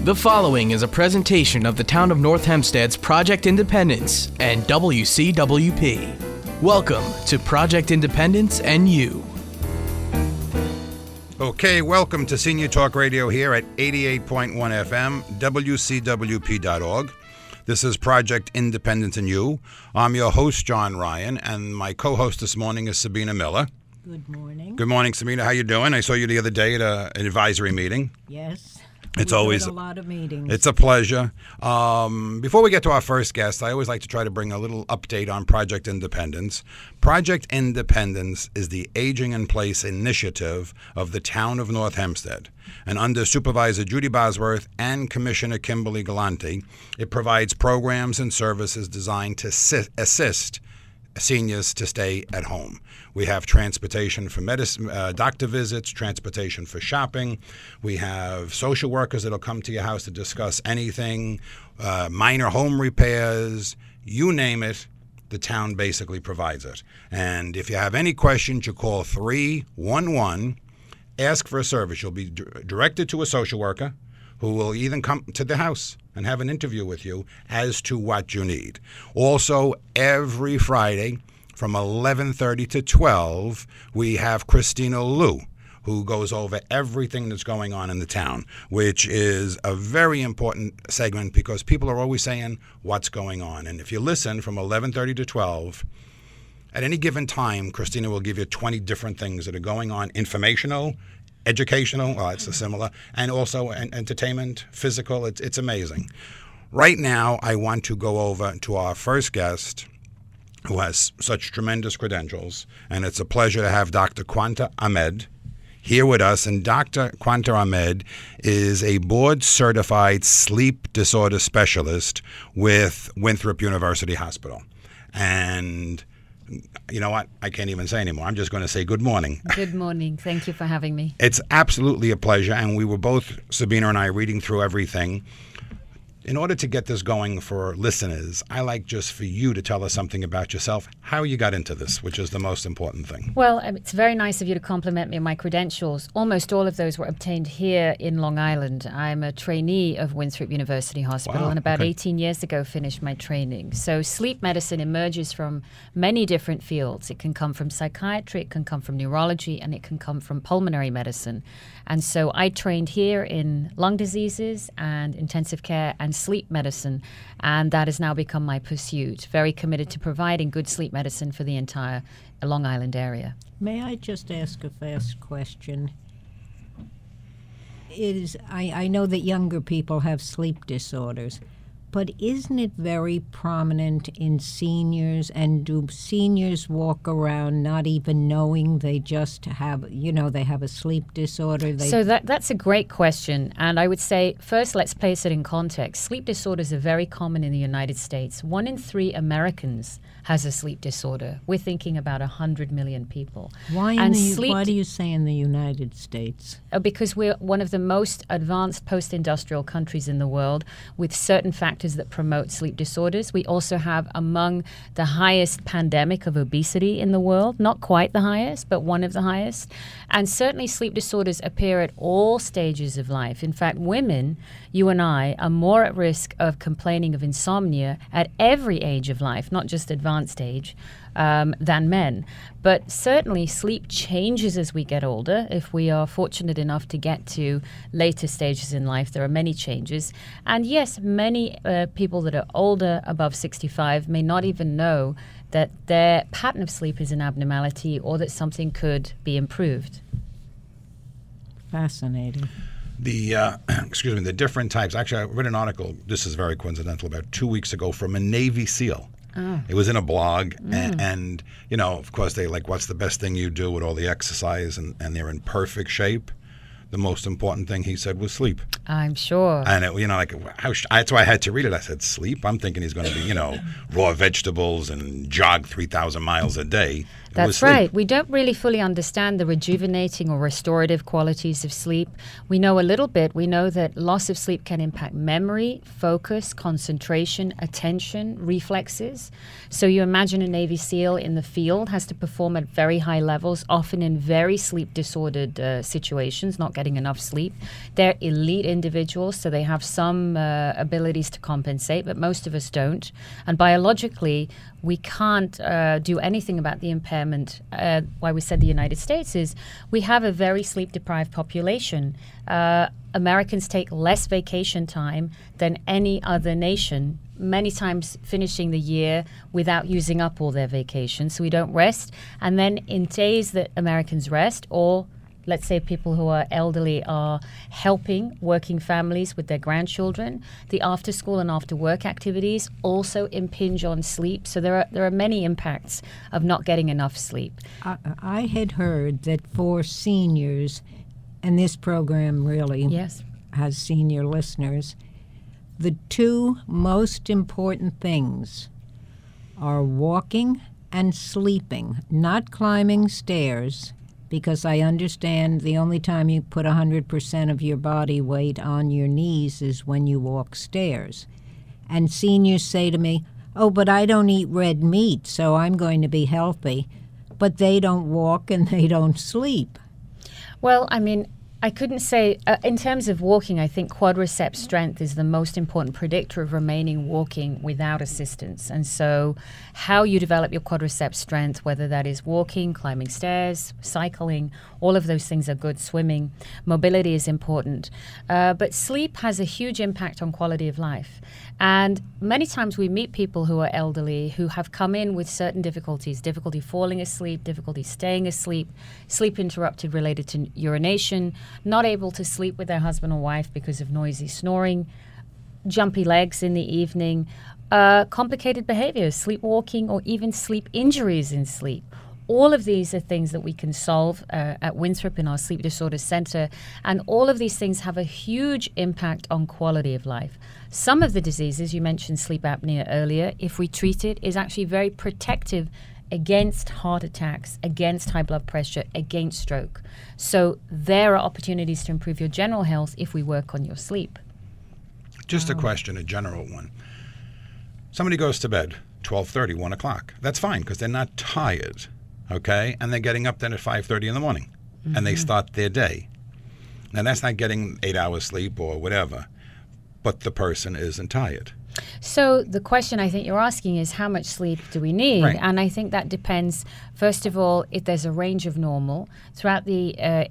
The following is a presentation of the Town of North Hempstead's Project Independence and WCWP. Welcome to Project Independence and You. Okay, welcome to Senior Talk Radio here at 88.1 FM, WCWP.org. This is Project Independence and You. I'm your host, John Ryan, and my co-host this morning is Sabina Miller. Good morning. Good morning, Sabina. How you doing? I saw you the other day at an advisory meeting. Yes. It's We've always had a lot of meetings. It's a pleasure. Before we get to our first guest, I always like to try to bring a little update on Project Independence. Project Independence is the Aging in Place initiative of the Town of North Hempstead. And under Supervisor Judy Bosworth and Commissioner Kimberly Galante, it provides programs and services designed to assist seniors to stay at home. We have transportation for medicine, doctor visits, transportation for shopping. We have social workers that'll come to your house to discuss anything, minor home repairs, you name it. The town basically provides it. And if you have any questions, you call 311, ask for a service. You'll be directed to a social worker who will even come to the house and have an interview with you as to what you need. Also, every Friday from 11:30 to 12, we have Christina Liu, who goes over everything that's going on in the town, which is a very important segment because people are always saying what's going on. And if you listen from 11:30 to 12, at any given time, Christina will give you 20 different things that are going on, informational, educational, well, it's similar, and also entertainment, physical. It's amazing. Right now, I want to go over to our first guest, who has such tremendous credentials, and it's a pleasure to have Dr. Quanta Ahmed here with us. And Dr. Quanta Ahmed is a board-certified sleep disorder specialist with Winthrop University Hospital. And you know what? I can't even say anymore. I'm just going to say good morning. Good morning. Thank you for having me. It's absolutely a pleasure, and we were both, Sabina and I, reading through everything. In order to get this going for listeners, I like just for you to tell us something about yourself, how you got into this, which is the most important thing. Well, it's very nice of you to compliment me on my credentials. Almost all of those were obtained here in Long Island. I'm a trainee of Winthrop University Hospital, Wow, and about okay. 18 years ago finished my training. So sleep medicine emerges from many different fields. It can come from psychiatry, it can come from neurology, and it can come from pulmonary medicine. And so I trained here in lung diseases and intensive care and sleep medicine, and that has now become my pursuit. Very committed to providing good sleep medicine for the entire Long Island area. May I just ask a fast question? I know that younger people have sleep disorders, but isn't it very prominent in seniors? And do seniors walk around not even knowing they just have, they have a sleep disorder? So that's a great question. And I would say, first, let's place it in context. Sleep disorders are very common in the United States. 1 in 3 Americans has a sleep disorder. We're thinking about 100 million people. Why do you say in the United States? Because we're one of the most advanced post-industrial countries in the world with certain factors that promote sleep disorders. We also have among the highest pandemic of obesity in the world, not quite the highest, but one of the highest. And certainly sleep disorders appear at all stages of life. In fact, women, you and I, are more at risk of complaining of insomnia at every age of life, not just advanced age, than men. But certainly sleep changes as we get older. If we are fortunate enough to get to later stages in life, there are many changes. And yes, many people that are older, above 65, may not even know that their pattern of sleep is an abnormality or that something could be improved. Fascinating. The different types. Actually, I read an article, this is very coincidental, about 2 weeks ago from a Navy SEAL. Oh. It was in a blog, and of course, they like, what's the best thing you do with all the exercise, and they're in perfect shape. The most important thing, he said, was sleep. I'm sure. And that's why I had to read it. I said, sleep? I'm thinking he's going to be, raw vegetables and jog 3,000 miles a day. That's right. We don't really fully understand the rejuvenating or restorative qualities of sleep. We know a little bit. We know that loss of sleep can impact memory, focus, concentration, attention, reflexes. So you imagine a Navy SEAL in the field has to perform at very high levels, often in very sleep-disordered situations, not getting enough sleep. They're elite individuals, so they have some abilities to compensate, but most of us don't. And biologically, we can't do anything about the impairment. Why we said the United States is we have a very sleep-deprived population. Americans take less vacation time than any other nation, many times finishing the year without using up all their vacation. So we don't rest. And then in days that Americans rest, or let's say people who are elderly are helping working families with their grandchildren, the after school and after work activities also impinge on sleep. So there are many impacts of not getting enough sleep. I had heard that for seniors, and this program really has senior listeners, the two most important things are walking and sleeping, not climbing stairs, because I understand the only time you put 100% of your body weight on your knees is when you walk stairs. And seniors say to me, oh, but I don't eat red meat, so I'm going to be healthy. But they don't walk and they don't sleep. Well, I mean, I couldn't say, in terms of walking, I think quadriceps strength is the most important predictor of remaining walking without assistance. And so how you develop your quadriceps strength, whether that is walking, climbing stairs, cycling, all of those things are good. Swimming, mobility is important. But sleep has a huge impact on quality of life. And many times we meet people who are elderly who have come in with certain difficulties, difficulty falling asleep, difficulty staying asleep, sleep interrupted related to urination, not able to sleep with their husband or wife because of noisy snoring, jumpy legs in the evening, complicated behaviors, sleepwalking, or even sleep injuries in sleep. All of these are things that we can solve at Winthrop in our Sleep Disorders Center, and all of these things have a huge impact on quality of life. Some of the diseases, you mentioned sleep apnea earlier, if we treat it, is actually very protective against heart attacks, against high blood pressure, against stroke. So there are opportunities to improve your general health if we work on your sleep. Just a question, a general one. Somebody goes to bed 12:30, 1 o'clock. That's fine because they're not tired, okay? And they're getting up then at 5:30 in the morning, and they start their day. Now, that's not getting 8 hours sleep or whatever, but the person isn't tired. So the question I think you're asking is how much sleep do we need? Right. And I think that depends, first of all, if there's a range of normal. Throughout the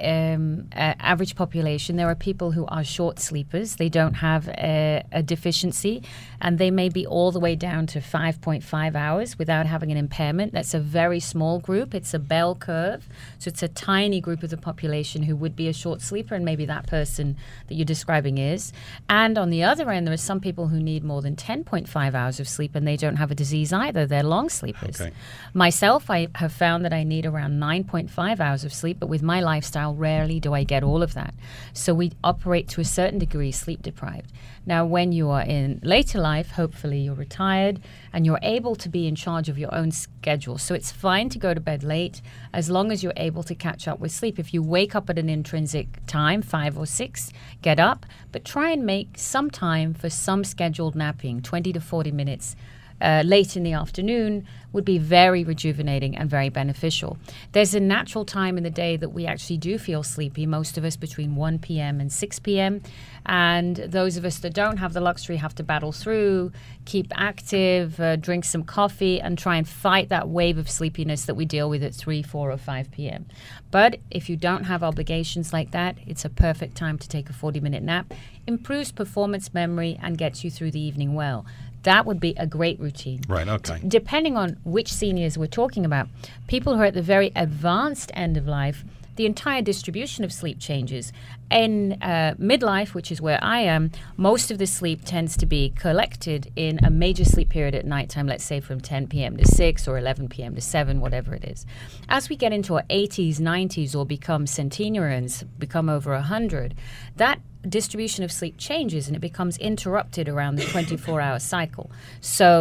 average population, there are people who are short sleepers. They don't have a deficiency, and they may be all the way down to 5.5 hours without having an impairment. That's a very small group. It's a bell curve. So it's a tiny group of the population who would be a short sleeper, and maybe that person that you're describing is. And on the other end, there are some people who need more than 10.5 hours of sleep, and they don't have a disease either. They're long sleepers. Okay. Myself, I have found that I need around 9.5 hours of sleep, but with my lifestyle, rarely do I get all of that. So we operate to a certain degree sleep deprived. Now, when you are in later life, hopefully you're retired and you're able to be in charge of your own schedule. So it's fine to go to bed late as long as you're able to catch up with sleep. If you wake up at an intrinsic time, 5 or 6, get up, but try and make some time for some scheduled napping, 20 to 40 minutes. Late in the afternoon would be very rejuvenating and very beneficial. There's a natural time in the day that we actually do feel sleepy, most of us between 1 p.m. and 6 p.m. And those of us that don't have the luxury have to battle through, keep active, drink some coffee, and try and fight that wave of sleepiness that we deal with at 3, 4, or 5 p.m. But if you don't have obligations like that, it's a perfect time to take a 40-minute nap, improves performance, memory, and gets you through the evening well. That would be a great routine. Right, okay. Depending on which seniors we're talking about, people who are at the very advanced end of life, the entire distribution of sleep changes. In midlife, which is where I am, most of the sleep tends to be collected in a major sleep period at nighttime, let's say from 10 p.m. to 6 or 11 p.m. to 7, whatever it is. As we get into our 80s, 90s, or become centenarians, become over 100, that distribution of sleep changes and it becomes interrupted around the 24-hour cycle. So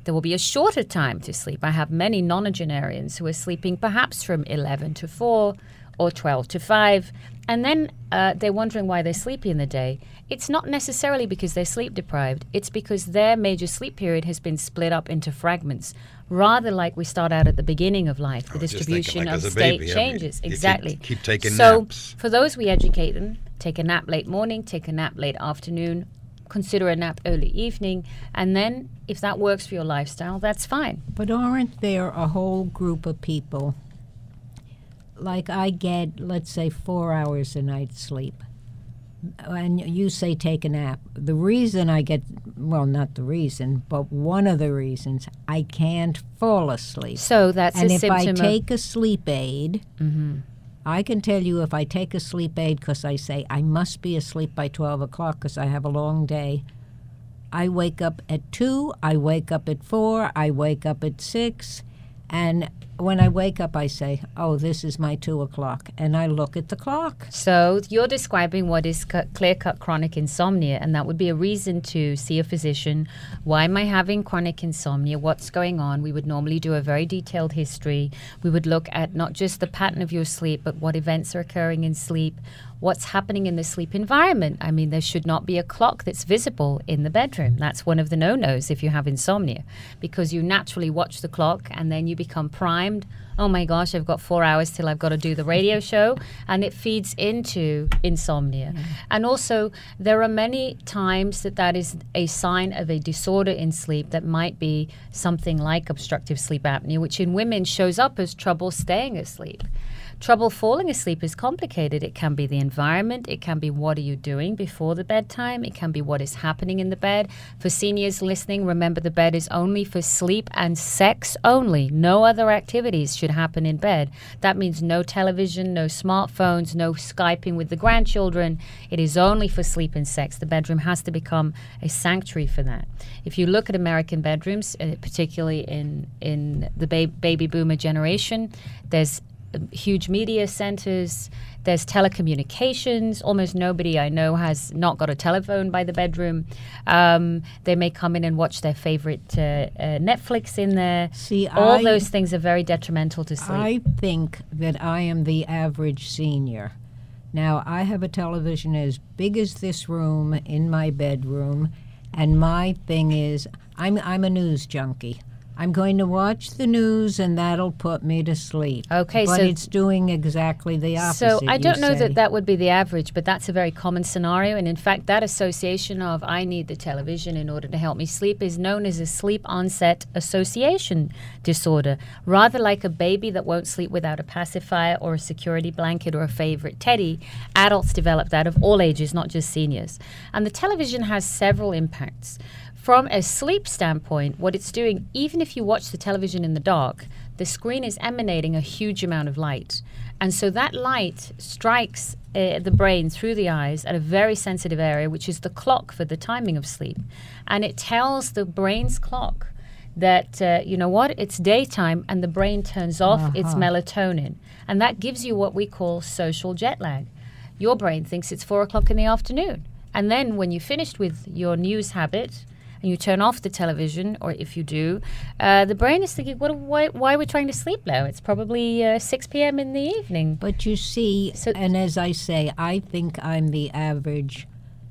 There will be a shorter time to sleep. I have many nonagenarians who are sleeping perhaps from 11 to 4 or 12 to 5, and then they're wondering why they're sleepy in the day. It's not necessarily because they're sleep deprived. It's because their major sleep period has been split up into fragments, rather like we start out at the beginning of life. The distribution of state changes. Exactly. Keep taking So naps. for those, we educate them, take a nap late morning, take a nap late afternoon, consider a nap early evening, and then if that works for your lifestyle, that's fine. But aren't there a whole group of people, like I get, let's say, 4 hours a night sleep, and you say take a nap. The reason I get, well, not the reason, but one of the reasons, I can't fall asleep. So that's and a if symptom I of... take a sleep aid, I can tell you if I take a sleep aid because I say I must be asleep by 12 o'clock because I have a long day, I wake up at 2, I wake up at 4, I wake up at 6, and when I wake up I say, oh, this is my 2 o'clock, and I look at the clock. So you're describing what is clear-cut chronic insomnia, and that would be a reason to see a physician. Why am I having chronic insomnia? What's going on? We would normally do a very detailed history. We would look at not just the pattern of your sleep, but what events are occurring in sleep, what's happening in the sleep environment. I mean, there should not be a clock that's visible in the bedroom. That's one of the no-nos if you have insomnia, because you naturally watch the clock and then you become primed. Oh my gosh, I've got 4 hours till I've got to do the radio show, and it feeds into insomnia. And also, there are many times that is a sign of a disorder in sleep that might be something like obstructive sleep apnea, which in women shows up as trouble staying asleep. Trouble falling asleep is complicated. It can be the environment. It can be what are you doing before the bedtime. It can be what is happening in the bed. For seniors listening, remember the bed is only for sleep and sex only. No other activities should happen in bed. That means no television, no smartphones, no Skyping with the grandchildren. It is only for sleep and sex. The bedroom has to become a sanctuary for that. If you look at American bedrooms, particularly in the baby boomer generation, there's huge media centers, there's telecommunications. Almost nobody I know has not got a telephone by the bedroom. They may come in and watch their favorite Netflix in there. See, all those things are very detrimental to sleep. I think that I am the average senior. Now, I have a television as big as this room in my bedroom, and my thing is, I'm a news junkie. I'm going to watch the news, and that'll put me to sleep. Okay, but so it's doing exactly the opposite. So I don't know say. that would be the average, but that's a very common scenario. And in fact, that association of I need the television in order to help me sleep is known as a sleep onset association disorder. Rather like a baby that won't sleep without a pacifier or a security blanket or a favorite teddy, adults develop that of all ages, not just seniors. And the television has several impacts. From a sleep standpoint, what it's doing, even if you watch the television in the dark, the screen is emanating a huge amount of light. And so that light strikes the brain through the eyes at a very sensitive area, which is the clock for the timing of sleep. And it tells the brain's clock that, you know what, it's daytime, and the brain turns off its melatonin. And that gives you what we call social jet lag. Your brain thinks it's 4 o'clock in the afternoon. And then when you're finished with your news habit, and you turn off the television, or if you do, the brain is thinking, why are we trying to sleep now? It's probably 6 p.m. in the evening. But you see, and as I say, I think I'm the average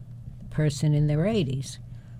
person in their 80s.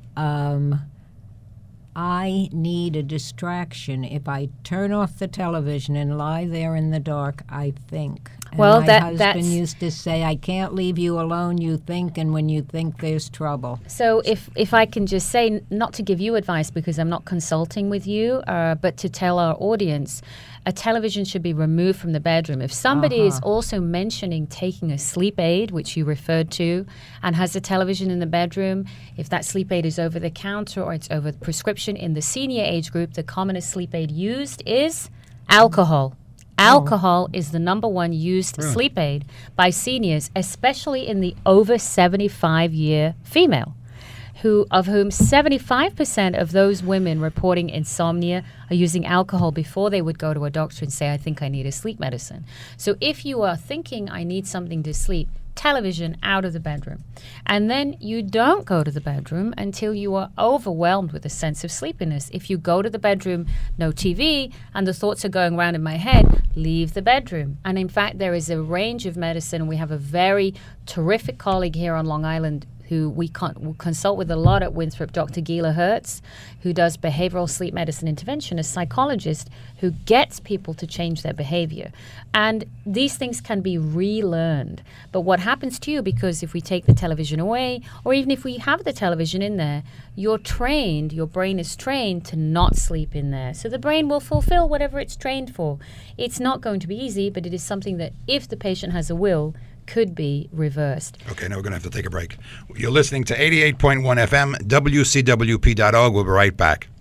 I need a distraction. If I turn off the television and lie there in the dark, I think. And well, my that's husband used to say, I can't leave you alone, you think, and when you think there's trouble. So if I can just say, not to give you advice because I'm not consulting with you, but to tell our audience, a television should be removed from the bedroom. If somebody is also mentioning taking a sleep aid, which you referred to, and has a television in the bedroom, if that sleep aid is over the counter or it's over prescription in the senior age group, the commonest sleep aid used is alcohol. Alcohol is the number one used sleep aid by seniors, especially in the over 75-year female, of whom 75% of those women reporting insomnia are using alcohol before they would go to a doctor and say, I think I need a sleep medicine. So if you are thinking I need something to sleep, television out of the bedroom. And then you don't go to the bedroom until you are overwhelmed with a sense of sleepiness. If you go to the bedroom, no TV, and the thoughts are going around in my head, leave the bedroom. And in fact, there is a range of medicine. We have a very terrific colleague here on Long Island who we consult with a lot at Winthrop, Dr. Gila Hertz, who does behavioral sleep medicine intervention, a psychologist who gets people to change their behavior. And these things can be relearned. But what happens to you, because if we take the television away, or even if we have the television in there, your brain is trained to not sleep in there. So the brain will fulfill whatever it's trained for. It's not going to be easy, but it is something that if the patient has a will, could be reversed. Okay, now we're going to have to take a break. You're listening to 88.1 FM, WCWP.org. We'll be right back.